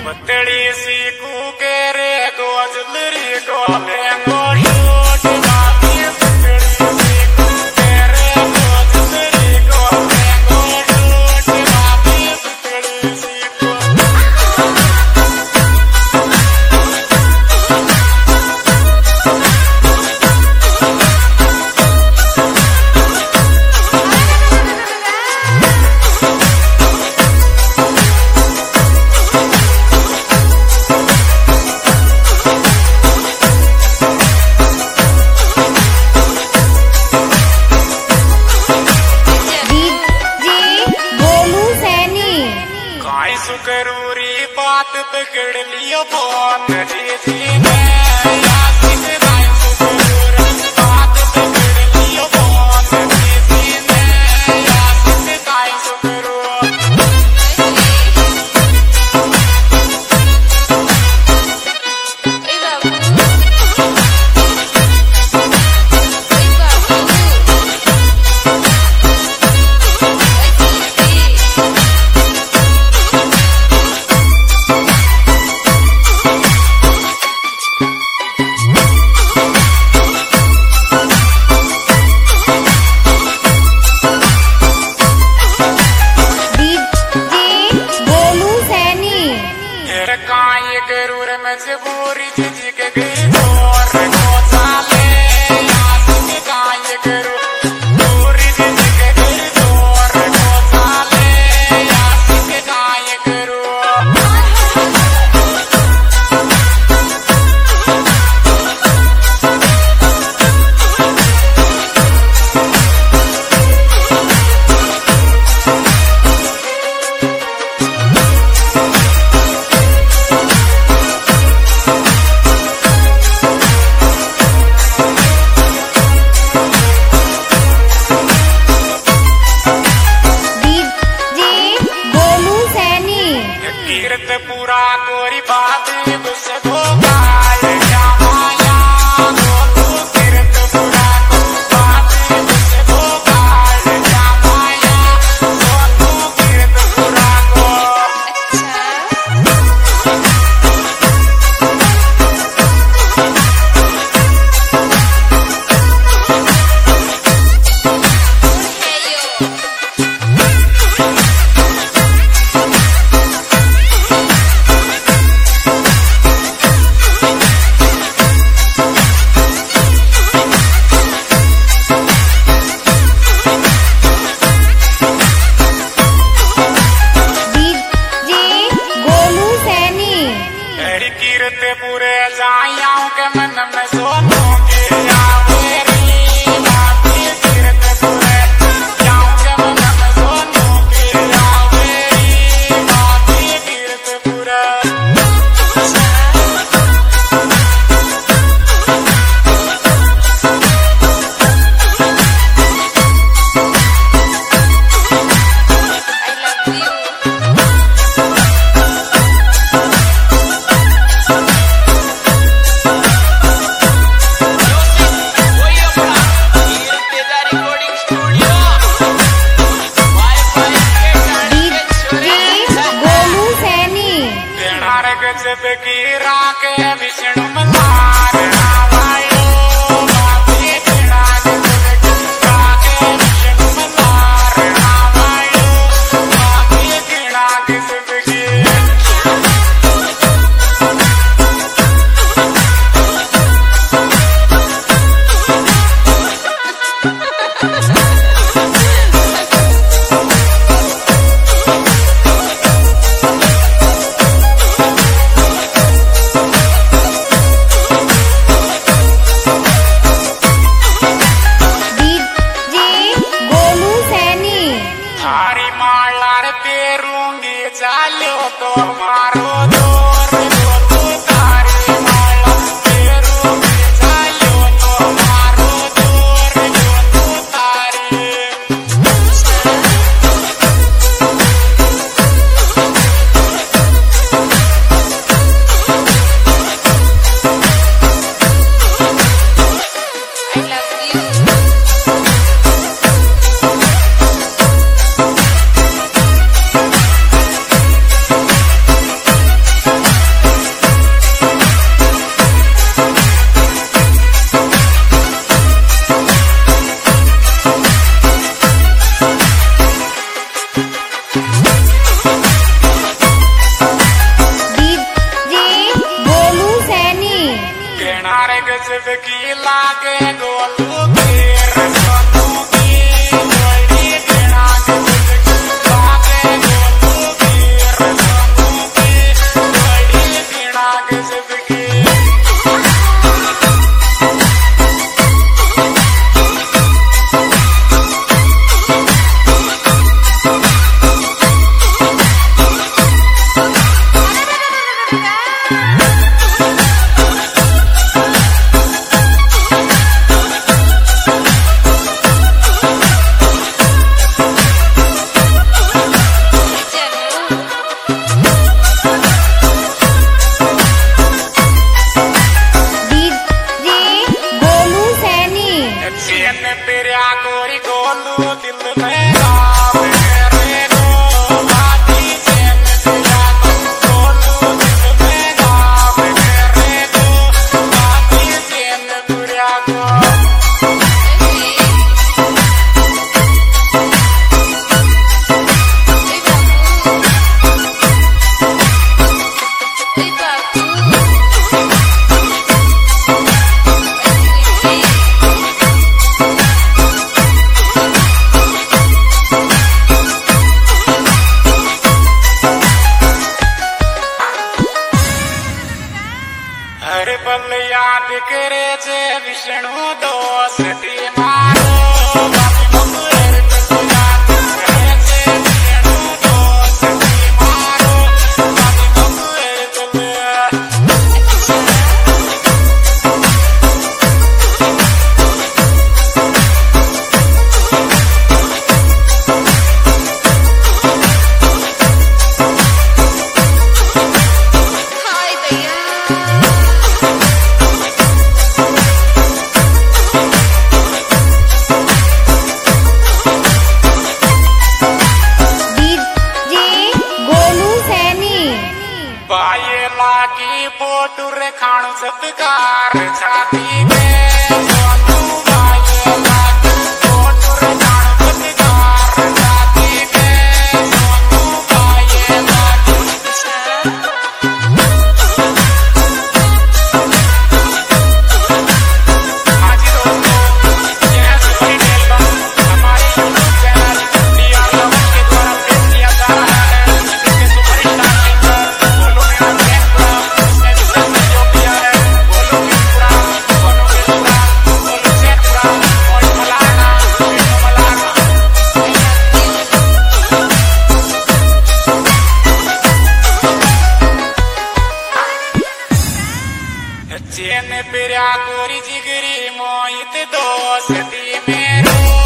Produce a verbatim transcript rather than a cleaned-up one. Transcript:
पतली सी कूके रे गोजलरी गोलेंगो शोट बाती पतली सी कूके रे गोजलरी गोलेंगो शोट बाती पतली सी करूरी बात बिगड़ लियो फोन जी जी मैं याद दिखाई सुकूर बात बिगड़ लियो फोन जी जी मैं याद दिखाई सुकूर गरूर मजबूरी जी के गई और को साले याद के गाय करू दूरी जी के गई और को साले याद के गाय करू पूरा गोरी बात गुस धोखा क्या माया तू किरत पूरा बात गुस धोखा क्या माया तू किरत पूरा को पूरे जायाओं के मन में सोनों के आवेरी बाती कीरत पूरे जाऊं के मन में सोनों के आवेरी बाती कीरत पूरे गजब की राके विष्णु मल्हार आवायो बाती बिना गजब की राके विष्णु मल्हार आवायो बाती बिना गजब की गजब की लागे गोलू घेर सोनू की जोड़ी बिना गजब की लागे गोलू घेर सोनू की जोड़ी बिना गजब की। गोरी गोलू दिल में गावे रे गो बाती चैन तेरा गोलू दिल में गावे रे गो बाती चैन तेरा गो। हर पल याद करे जे विष्णु दोस्ती मारो बाकी मुकुर तो याद करे जे विष्णु दोस्ती मारो बाकी मुकुर तो की पोटुर खाण सत्कार छाती में सोनू बाये लागी पोटुर खाण सत्कार छाती में सोनू बाये लागी। आज दोस्तों यह सुपरहिट एल्बम हमारे यूट्यूब चैनल डी आर लवन के द्वारा पेश किया जा रहा है, जिसके सुपरहिट डांसिंग बोलो मेरा चैन पिरा गोरी जिगरी मोहित दोस्ती मेरो।